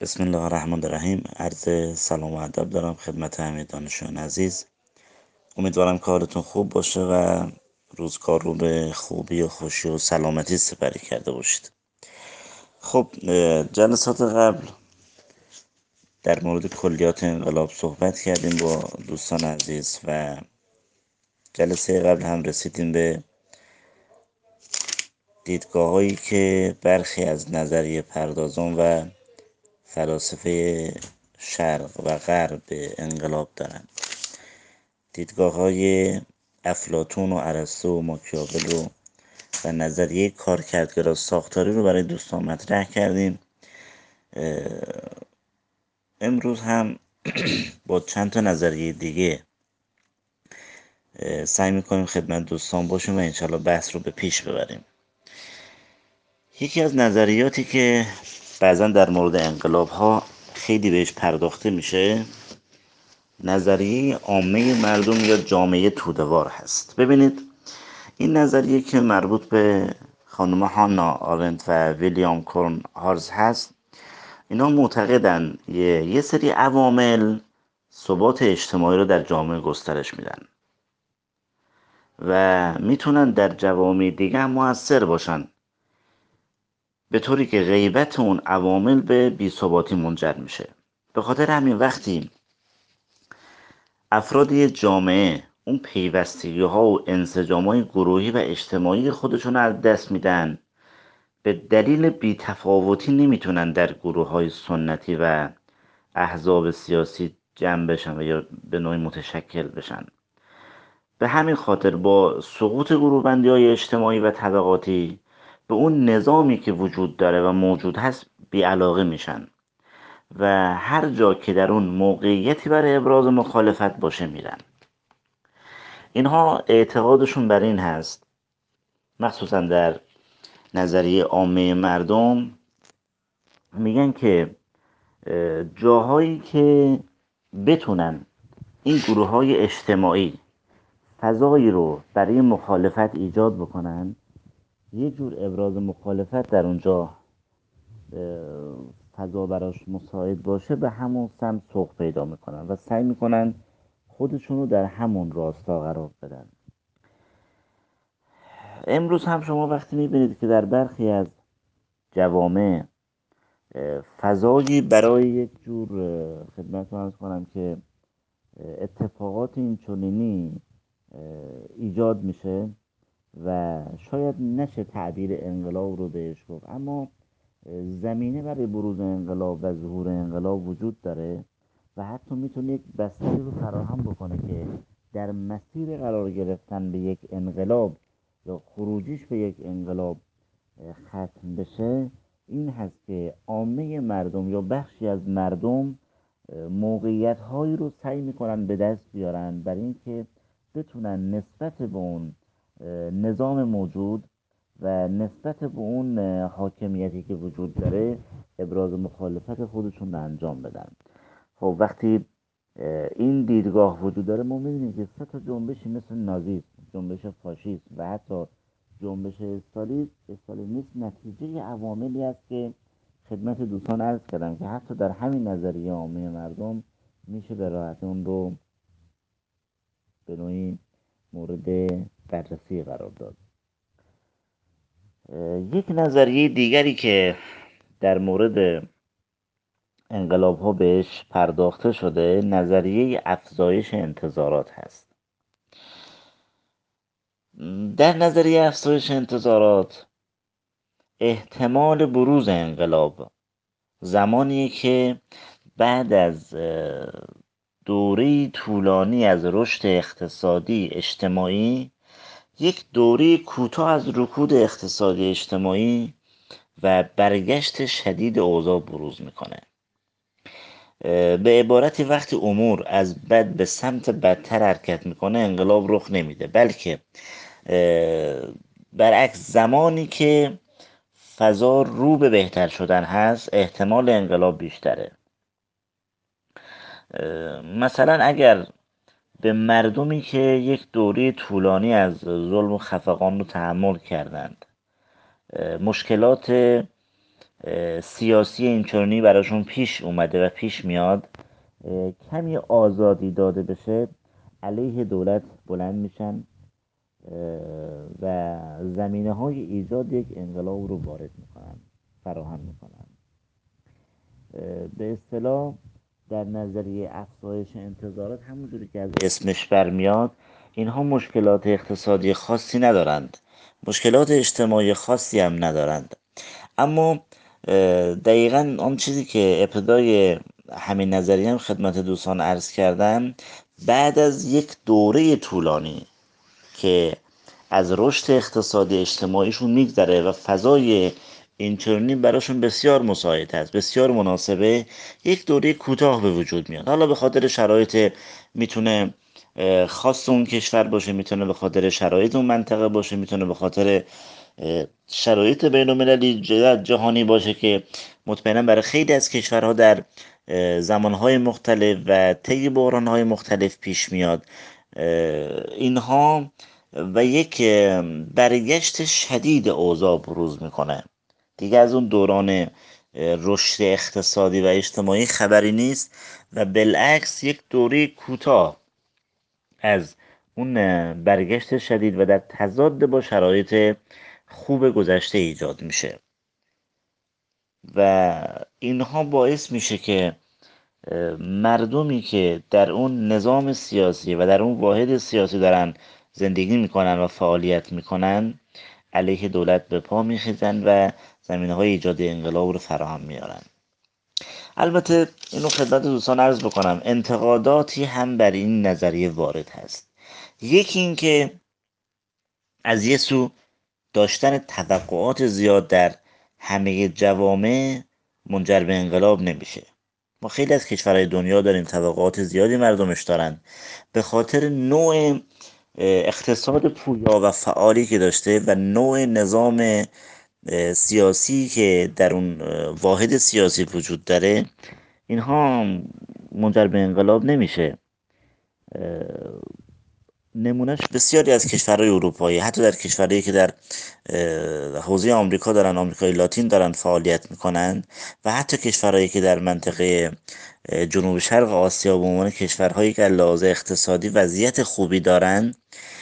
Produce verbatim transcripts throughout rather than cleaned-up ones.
بسم الله الرحمن الرحیم. عرض سلام و ادب دارم خدمت همه دانشجویان عزیز. امیدوارم که حالتون خوب باشه و روزگار رو به خوبی و خوشی و سلامتی سپری کرده باشید. خب جلسات قبل در مورد کلیات انقلاب صحبت کردیم با دوستان عزیز و جلسه قبل هم رسیدیم به دیدگاه هایی که برخی از نظریه پردازان و فلاسفه شرق و غرب به انقلاب دارند. دیدگاه های افلاطون و ارسطو و ماکیاول رو و نظریه کارکردگرا ساختاری رو برای دوستان مطرح کردیم. امروز هم با چند تا نظریه دیگه سعی میکنیم خدمت دوستان باشیم و انشالله بحث رو به پیش ببریم. یکی از نظریاتی که بعضا در مورد انقلاب ها خیلی بهش پرداخته میشه نظریه عامه مردم یا جامعه توده‌وار هست. ببینید این نظریه که مربوط به خانم هانا آرنت و ویلیام کورن هارز هست، اینا معتقدن یه, یه سری عوامل ثبات اجتماعی رو در جامعه گسترش میدن و میتونن در جوامع دیگه هم مؤثر باشن، به طوری که غیبت اون عوامل به بی‌ثباتی منجر میشه. به خاطر همین وقتی افراد یه جامعه اون پیوستگی ها و انسجام های گروهی و اجتماعی خودشون از دست میدن، به دلیل بی‌تفاوتی نمیتونن در گروه های سنتی و احزاب سیاسی جمع بشن و یا به نوعی متشکل بشن. به همین خاطر با سقوط گروه بندی های اجتماعی و طبقاتی به اون نظامی که وجود داره و موجود هست بی‌علاقه میشن و هر جا که در اون موقعیتی برای ابراز مخالفت باشه میرن. اینها اعتقادشون بر این هست، مخصوصا در نظریه عامه مردم، میگن که جاهایی که بتونن این گروه های اجتماعی فضایی رو برای مخالفت ایجاد بکنن، یه جور ابراز مخالفت در اونجا فضا براش مساعد باشه، به همون سمت سوق پیدا میکنن و سعی میکنن خودشون رو در همون راستا قرار بدن. امروز هم شما وقتی میبینید که در برخی از جوامع فضایی برای یک جور خدمت عرض کنم که اتفاقات این چنینی ایجاد میشه و شاید نشه تعبیر انقلاب رو بهش گفت، اما زمینه برای بروز انقلاب و ظهور انقلاب وجود داره و حتی میتونه یک بستری رو فراهم بکنه که در مسیر قرار گرفتن به یک انقلاب یا خروجیش به یک انقلاب ختم بشه. این هست که عامه مردم یا بخشی از مردم موقعیت هایی رو سعی میکنن به دست بیارن برای اینکه بتونن نسبت به اون نظام موجود و نسبت به اون حاکمیتی که وجود داره ابراز مخالفت خودشون رو انجام بدن. خب وقتی این دیدگاه وجود داره، ما می‌بینیم که سه تا جنبشی مثل نازیسم، جنبش فاشیسم و حتی جنبش استالینیسم نتیجه عواملی است که خدمت دوستان عرض کردم که حتی در همین نظریه عامه مردم میشه به راحتی اون رو به نوعی مورد بررسی قرار داد. یک نظریه دیگری که در مورد انقلاب ها بهش پرداخته شده نظریه افزایش انتظارات هست. در نظریه افزایش انتظارات احتمال بروز انقلاب زمانی که بعد از دوره طولانی از رشد اقتصادی اجتماعی یک دوره کوتاه از رکود اقتصادی اجتماعی و برگشت شدید اوضاع بروز میکنه. به عبارتی وقتی امور از بد به سمت بدتر حرکت میکنه انقلاب رخ نمیده، بلکه برعکس زمانی که فضا رو به بهتر شدن هست احتمال انقلاب بیشتره. مثلا اگر به مردمی که یک دوره طولانی از ظلم و خفقان رو تحمل کردند، مشکلات سیاسی اینچنینی براشون پیش اومده و پیش میاد، کمی آزادی داده بشه علیه دولت بلند میشن و زمینه های ایجاد یک انقلاب رو وارد میکنن، فراهم میکنن. به اصطلاح در نظریه افزایش انتظارات، همونجوری که از اسمش برمیاد، اینها مشکلات اقتصادی خاصی ندارند، مشکلات اجتماعی خاصی هم ندارند، اما دقیقا آن چیزی که ابتدای همین نظریه هم خدمت دوستان عرض کردم، بعد از یک دوره طولانی که از رشد اقتصادی اجتماعیشون میگذره و فضای اینترنی براشون بسیار مساعد است، بسیار مناسبه، یک دوره کوتاه به وجود میاد. حالا به خاطر شرایط، میتونه خاص اون کشور باشه، میتونه به خاطر شرایط اون منطقه باشه، میتونه به خاطر شرایط بین المللی جهانی باشه که مطمئنا برای خیلی از کشورها در زمانهای مختلف و طی بحرانهای مختلف پیش میاد. اینها و یک برگشت شدید اوضاع بروز میکنه. دیگه از اون دوران رشد اقتصادی و اجتماعی خبری نیست و بالعکس یک دوره کوتاه از اون برگشت شدید و در تضاد با شرایط خوب گذشته ایجاد میشه و اینها باعث میشه که مردمی که در اون نظام سیاسی و در اون واحد سیاسی دارن زندگی میکنن و فعالیت میکنن، علیه دولت به پا میخیزن و زمینه های ایجاد انقلاب رو فراهم میارن. البته اینو خدمت دوستان عرض بکنم، انتقاداتی هم بر این نظریه وارد هست. یکی این که از یه سو داشتن توقعات زیاد در همه جوامع منجر به انقلاب نمیشه. ما خیلی از کشورهای دنیا داریم توقعات زیادی مردمش دارن به خاطر نوع اقتصاد پویا و فعالی که داشته و نوع نظام سیاسی که در اون واحد سیاسی وجود داره. اینها منجر به انقلاب نمیشه. نمونهش بسیاری از کشورهای اروپایی، حتی در کشورهایی که در حوزه آمریکا دارن، آمریکای لاتین دارن فعالیت میکنن و حتی کشورهایی که در منطقه جنوب شرق آسیا به عنوان کشورهایی که لحاظ اقتصادی وضعیت خوبی دارن،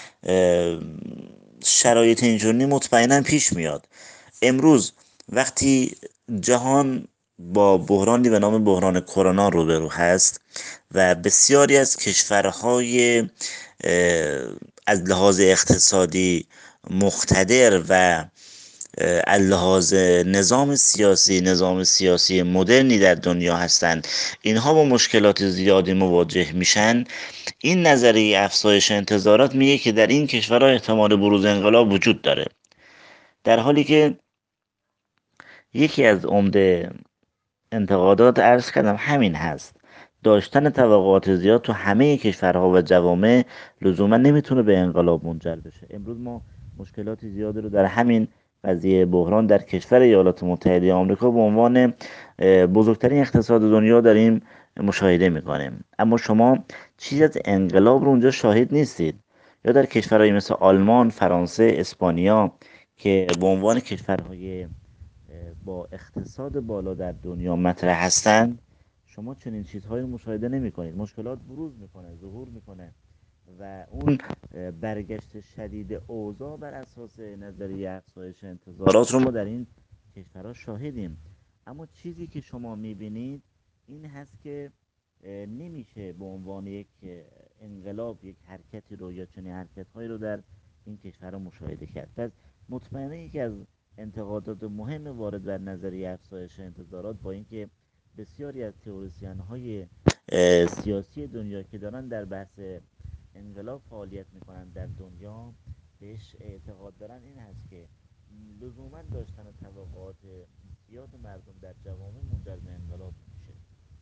شرایط اینجوری مطمئنا پیش میاد. امروز وقتی جهان با بحرانی به نام بحران کرونا روبرو هست و بسیاری از کشورهای از لحاظ اقتصادی مقتدر و از لحاظ نظام سیاسی نظام سیاسی مدرنی در دنیا هستند، اینها با مشکلات زیادی مواجه میشن. این نظریه افزایش انتظارات میگه که در این کشورها احتمال بروز انقلاب وجود داره، در حالی که یکی از عمده انتقادات عرض کردم همین هست. داشتن توقعات زیاد تو همه کشورها و جوامع لزوما نمیتونه به انقلاب منجر بشه. امروز ما مشکلات زیادی رو در همین قضیه بحران در کشور ایالات متحده آمریکا به عنوان بزرگترین اقتصاد دنیا داریم مشاهده میکنیم، اما شما چیزی از انقلاب رو اونجا شاهد نیستید. یا در کشورهایی مثل آلمان، فرانسه، اسپانیا که به عنوان کشورهای با اقتصاد بالا در دنیا مطرح هستند، شما چنین چیزهایی مشاهده نمی کنید. مشکلات بروز میکنه، ظهور میکنه و اون برگشت شدید اوضاع بر اساس نظریه افزایش انتظارات رو ما در این کشورها شاهدیم. اما چیزی که شما میبینید این هست که نمیشه به عنوان یک انقلاب یک حرکتی رو یا چنین حرکتهایی رو در این کشورها مشاهده کرد. پس مطمئنا یکی از انتقادات مهم وارد بر نظریه افزایش انتظارات، با اینکه بسیاری از تئوریسین های سیاسی دنیا که دارن در بحث انقلاب فعالیت میکنن در دنیا بهش اعتقاد دارن، این هست که لزوما داشتن توقعات زیاد مردم در جوامع منجر به انقلاب میشه.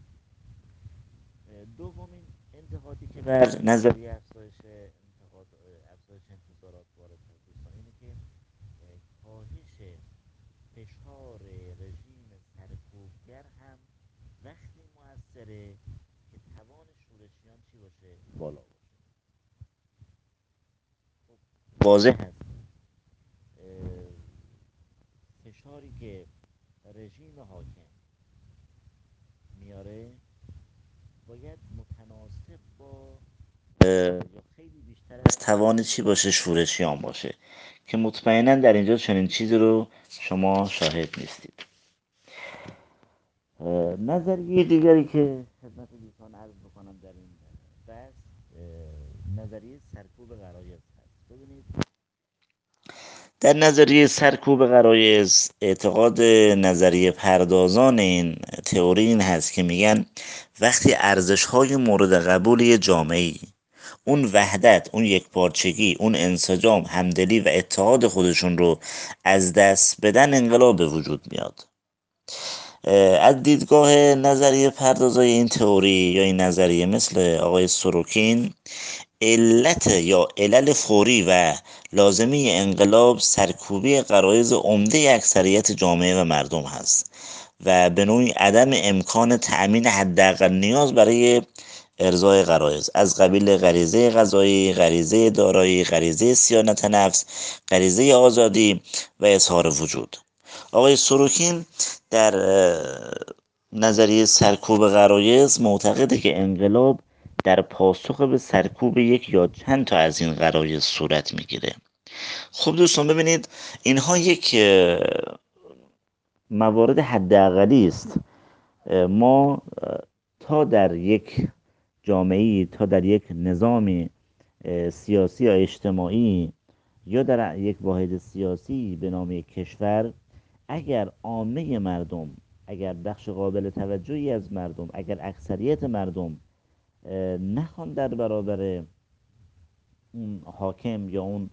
دومین انتقادی که بر نظریه افزایش انتقاد افزایش انتظارات وارد هست اینه که کاهش فشار رژیم سرکوبگر هم وقتی موثره که توان شورشیان چی باشه؟ بالا باشه. خب واضح هست فشاری که رژیم حاکم میاره باید متناسب با یا خیلی بیشتر از توان چی باشه؟ شورشیان باشه، که مطمئنا در اینجا چنین چیزی رو شما شاهد نیستید. نظریه دیگری که خدمت دوستان عرض بکنم در این بحث نظریه سرکوب غرایز هست. ببینید، در نظریه سرکوب غرایز اعتقاد نظریه پردازان این تئوری این هست که میگن وقتی ارزش‌های مورد قبول یه جامعه‌ای، اون وحدت، اون یکپارچگی، اون انسجام، همدلی و اتحاد خودشون رو از دست بدن، انقلاب به وجود میاد. از دیدگاه نظریه پردازای این تئوری یا این نظریه مثل آقای سوروکین، علت یا علل فوری و لازمی انقلاب سرکوبی غرایز عمده اکثریت جامعه و مردم هست و به نوعی عدم امکان تأمین حداقل نیاز برای ارضای غرایز از قبیل غریزه غذایی، غریزه دارایی، غریزه صیانت نفس، غریزه آزادی و اظهار وجود. آقای سوروکین در نظریه سرکوب غرایز معتقده که انقلاب در پاسخ به سرکوب یک یا چند تا از این غرایز صورت میگیره. خب دوستان ببینید، اینها یک موارد حداقلی است. ما تا در یک جامعه، تا در یک نظام سیاسی یا اجتماعی یا در یک واحد سیاسی به نام کشور، اگر عامه مردم، اگر بخش قابل توجهی از مردم، اگر اکثریت مردم نخوان در برابر اون حاکم یا اون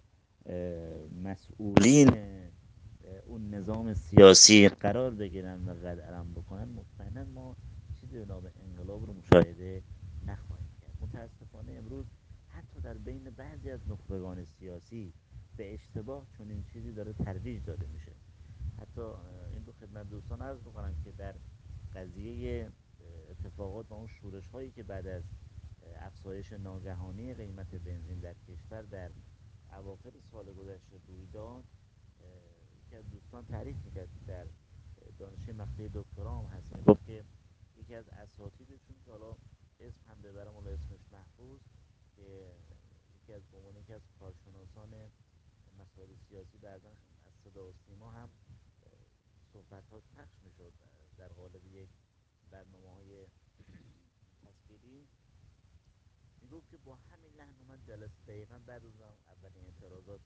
مسئولین اون نظام سیاسی قرار بگیرن و قد علم بکنن، مطمئنا ما چیزی به نام انقلاب رو مشاهده نخواهیم کرد. متاسفانه امروز حتی در بین بعضی از نخبگان سیاسی به اشتباه چنین چیزی داره ترویج داده میشه. حتی این دو خدمت دوستان عرض بکنم که در قضیه اتفاقات و اون شورش هایی که بعد از افزایش ناگهانی قیمت بنزین در کشور در اواخر سال گذشته روی داد، یکی از دوستان تعریف میکرد در دانشگاه مقطع دکترا هم هست، میگفت که یکی از اساتیدشون که حالا اسم هم ببرم ولی اسمش محفوظ، که یکی از به عنوان یکی از کارشناسان مسائل سیاسی بعضا از صدا و سیما هم صحبت‌هاش پخش میشد در قالب یک برنامه‌های تصویری، میگفت که با همین لحن اومد جلسه دقیقا بعد از اولین اعتراضات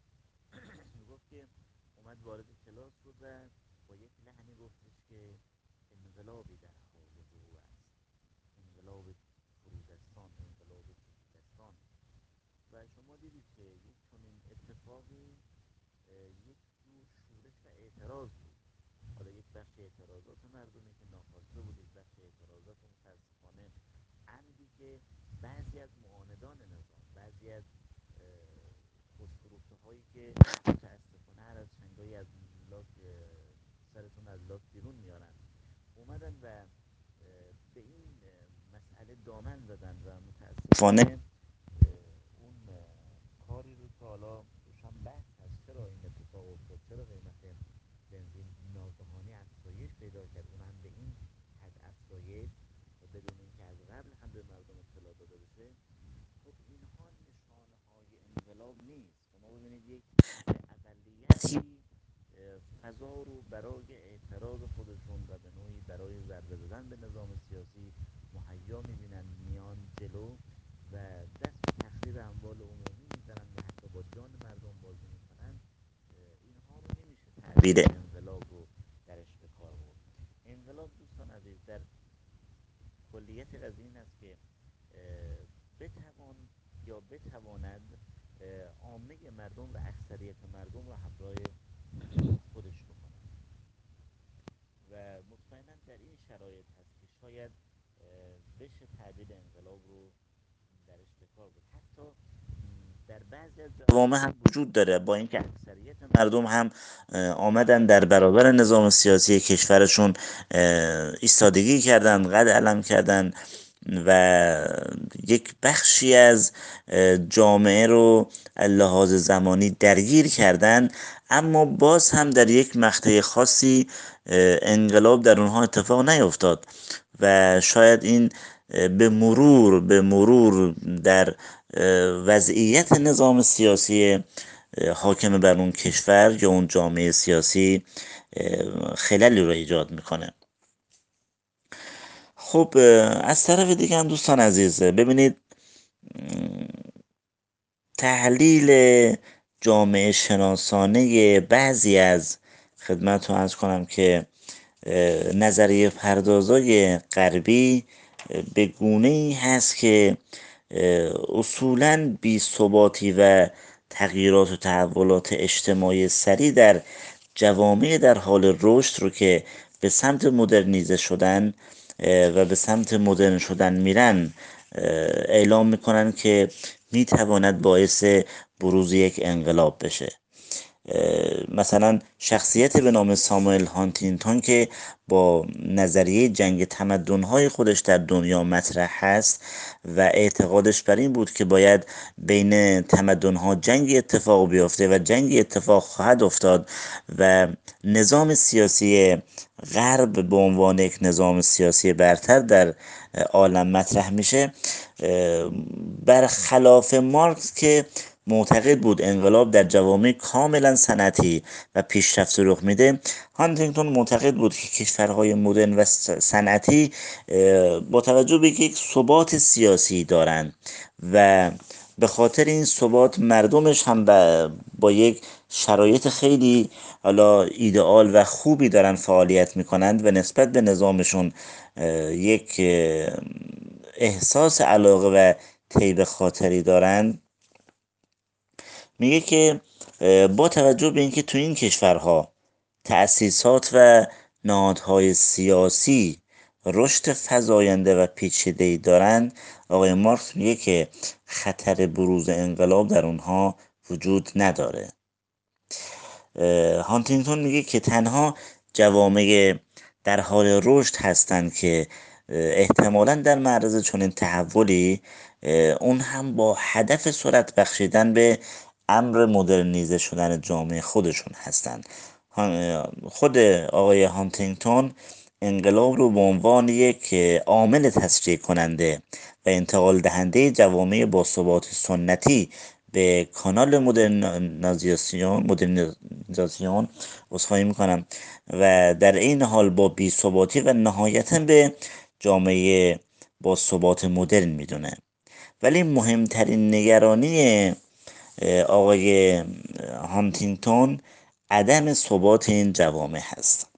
میگفت که اومد وارد کلاس شد و با یک لحنی گفتش که انقلابی در حال ظهور است، انقلاب فرودستان، انقلاب فرودستان. و شما دیدید که یک چنین اتفاقی یک جور شورش و اعتراض بود. حالا یک بخش اعتراضات مردمی که ناخواسته بود، یک بخش اعتراضات متاسفانه عمدی که بعضی از معاندان نظام، بعضی از خودفروخته هایی که متاسفانه هر از چنگایی از لاک سرشون از لاک بیرون میارن، اومدن و به این مسئله دامن زدن و متاسفانه اون کاری رو که حالا روشن بحث هست چرا این اتفاق افتاد، چرا قیمت بنزین ناگهانی افزایش پیدا کرد، اون هم به این حد افزایش و بدون اینکه از قبل هم به مردم اطلاع داده بشه. خب اینها نشانه های انقلاب نیست. شما ببینید یک اقلیتی فضا رو برای اعتراض خودشون و به نوعی برای ضربه زدن به نظام سیاسی مهیا میبینن، میان جلو و دست به تخریب اموال عمومی میزنن و حتی با جان مردم بازی میکنن. اینها رو نمیشه تعبیر انقلاب رو درش به کار برد. انقلاب دوستان عزیز در کلیت قضیه این است که بتوان یا بتواند عامه مردم و اکثریت مردم رو همراه خودش بکنه و مطمئنا در این شرایط هست که شاید بشه تعبیر انقلاب رو درش به کار بود. حتی در بعضی از جوامع هم وجود داره، با اینکه اکثریت مردم هم آمدن در برابر نظام سیاسی کشورشون ایستادگی کردن، قد علم کردن و یک بخشی از جامعه رو لحاظ زمانی درگیر کردن، اما باز هم در یک مقطع خاصی انقلاب در اونها اتفاق نیفتاد و شاید این به مرور به مرور در وضعیت نظام سیاسی حاکم بر اون کشور یا اون جامعه سیاسی خللی رو ایجاد میکنه. خب از طرف دیگه هم دوستان عزیز ببینید، تحلیل جامعه شناسانه بعضی از خدمتتون عرض کنم که نظریه پردازای غربی به گونه‌ای هست که اصولاً بی‌ثباتی و تغییرات و تحولات اجتماعی سریع در جوامع در حال رشد رو که به سمت مدرنیزه شدن و به سمت مدرن شدن میرن اعلام میکنن که میتواند باعث بروز یک انقلاب بشه. مثلا شخصیت به نام ساموئل هانتینگتون که با نظریه جنگ تمدن‌های خودش در دنیا مطرح هست و اعتقادش بر این بود که باید بین تمدن‌ها جنگ اتفاق بیفته و جنگ اتفاق خواهد افتاد و نظام سیاسی غرب به عنوان یک نظام سیاسی برتر در عالم مطرح میشه، برخلاف مارکس که معتقد بود انقلاب در جوامع کاملا صنعتی و پیشرفته رخ میده، هانتینگتون معتقد بود که کشورهای مدرن و صنعتی با توجه به یک ثبات سیاسی دارند و به خاطر این ثبات مردمش هم با, با یک شرایط خیلی حالا ایدئال و خوبی دارن فعالیت میکنند و نسبت به نظامشون یک احساس علاقه و طیب خاطری دارند. میگه که با توجه به اینکه تو این کشورها تأسیسات و نهادهای سیاسی رشد فزاینده و پیچیده‌ای دارند، آقای مارکس میگه که خطر بروز انقلاب در اونها وجود نداره. هانتینگتون میگه که تنها جوامع در حال رشد هستند که احتمالاً در معرض چنین تحولی، اون هم با هدف سرعت بخشیدن به امر مدرنیزه شدن جامعه خودشون هستند. خود آقای هانتینگتون انقلاب رو به عنوان یک عامل تسریع کننده و انتقال دهنده جوامع با ثبات سنتی به کانال مدرنیزاسیون مدرنیزاسیون عذرخواهی میکنم و در این حال با بی‌ثباتی و نهایتاً به جامعه با ثبات مدرن میدونه. ولی مهمترین نگرانی آقای هانتینگتون عدم ثبات این جوامع هست.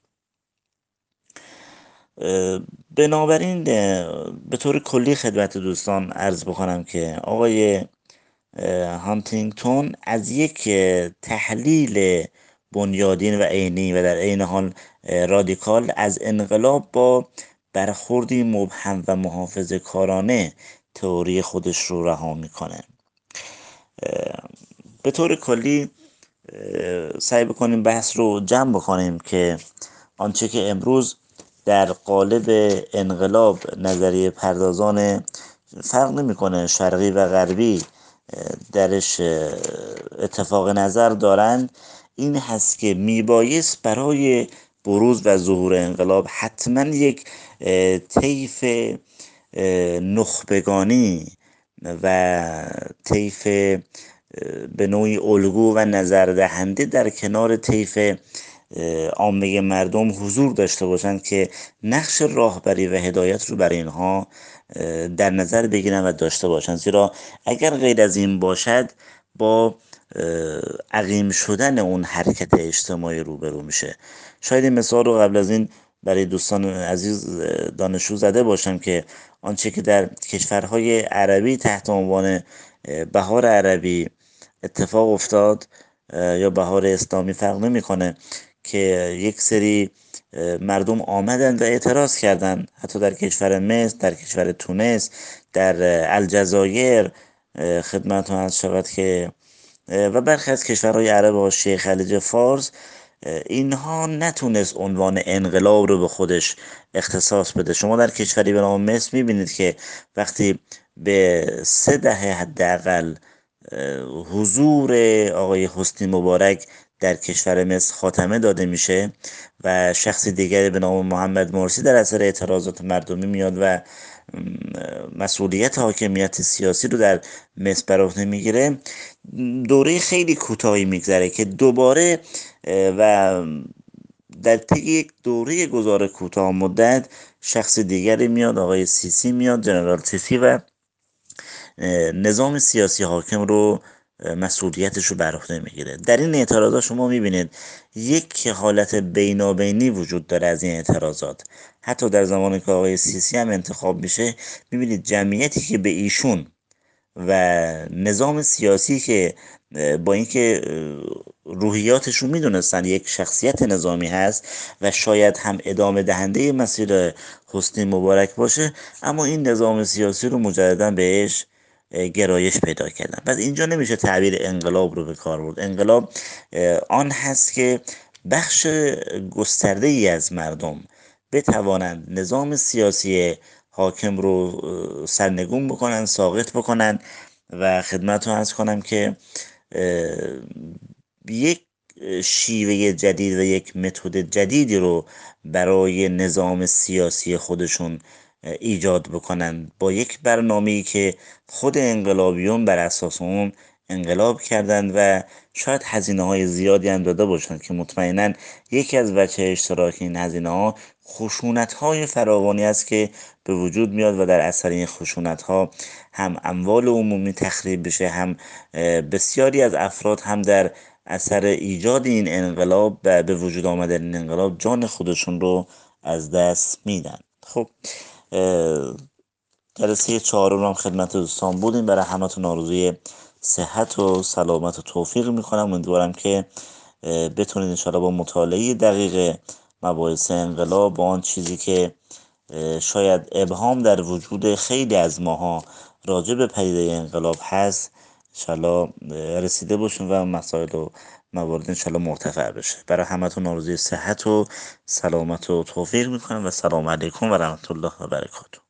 بنابراین به طور کلی خدمت دوستان عرض بکنم که آقای هانتینگتون از یک تحلیل بنیادین و عینی و در عین حال رادیکال از انقلاب با برخوردی مبهم و محافظه‌کارانه تئوری خودش رو رها میکنه. به طور کلی سعی بکنیم بحث رو جمع بکنیم که آنچه که امروز در قالب انقلاب نظریه پردازان فرق نمیکنه شرقی و غربی درش اتفاق نظر دارند، این هست که میبایست برای بروز و ظهور انقلاب حتما یک طیف نخبگانی و طیف به نوعی الگو و نظر دهنده در کنار طیف عامه مردم حضور داشته باشند که نقش راهبری و هدایت رو برای اینها در نظر بگیرن و داشته باشند، زیرا اگر غیر از این باشد با عقیم شدن اون حرکت اجتماعی روبرو میشه. شاید این مثال رو قبل از این برای دوستان عزیز دانشجو زده باشم که آنچه که در کشورهای عربی تحت عنوان بهار عربی اتفاق افتاد یا بهار اسلامی فرق نمیکنه که یک سری مردم آمدن و اعتراض کردن، حتی در کشور مصر، در کشور تونس، در الجزایر خدمتتون عرض شود که و برخی از کشورهای عرب حاشیه خلیج فارس، اینها نتونست عنوان انقلاب رو به خودش اختصاص بده. شما در کشوری به نام مصر میبینید که وقتی به سه دهه حداقل حضور آقای حسنی مبارک در کشور مصر خاتمه داده میشه و شخص دیگری به نام محمد مرسی در اثر اعتراضات مردمی میاد و مسئولیت حاکمیت سیاسی رو در مصر بر عهده میگیره، دوره خیلی کوتاهی میگذره که دوباره و در طی یک دوره گذار کوتاه مدت شخص دیگری میاد، آقای سیسی میاد، جنرال سیسی، و نظام سیاسی حاکم رو مسئولیتش رو بر عهده میگیره. در این اعتراضات شما میبینید یک حالت بینابینی وجود داره از این اعتراضات. حتی در زمانی که آقای سیسی هم انتخاب میشه میبینید جمعیتی که به ایشون و نظام سیاسی که با اینکه روحیاتش رو میدونستن یک شخصیت نظامی هست و شاید هم ادامه دهنده مسیر حسنی مبارک باشه، اما این نظام سیاسی رو مجددا بهش گرایش پیدا کردن. پس اینجا نمیشه تعبیر انقلاب رو به کار برد. انقلاب آن هست که بخش گسترده ای از مردم بتوانند نظام سیاسی حاکم رو سرنگون بکنن، ساقط بکنن. و خدمت رو عرض کنم که یک شیوه جدید و یک متد جدیدی رو برای نظام سیاسی خودشون ایجاد بکنن با یک برنامه‌ای که خود انقلابیون بر اساس اون انقلاب کردند و شاید هزینه های زیادی هم داده باشند که مطمئنا یکی از وجه اشتراک این هزینه ها خشونت های فراوانی است که به وجود میاد و در اثر این خشونت ها هم اموال عمومی تخریب بشه، هم بسیاری از افراد هم در اثر ایجاد این انقلاب و به وجود آمدن این انقلاب جان خودشون رو از دست میدن. خب جلسه چهارم هم خدمت دوستان بودیم. برای همتون آرزوی صحت و سلامت و توفیق میکنم. امیدوارم که بتونید انشاءالله با مطالعه دقیق مباحث انقلاب با آن چیزی که شاید ابهام در وجود خیلی از ماها راجع به پدیده انقلاب هست انشاءالله رسیده باشیم و مسائل و موارد انشاءالله مرتفع بشه. برای همتون آرزوی صحت و سلامت و توفیق میکنم و سلام علیکم و رحمت الله و برکاته.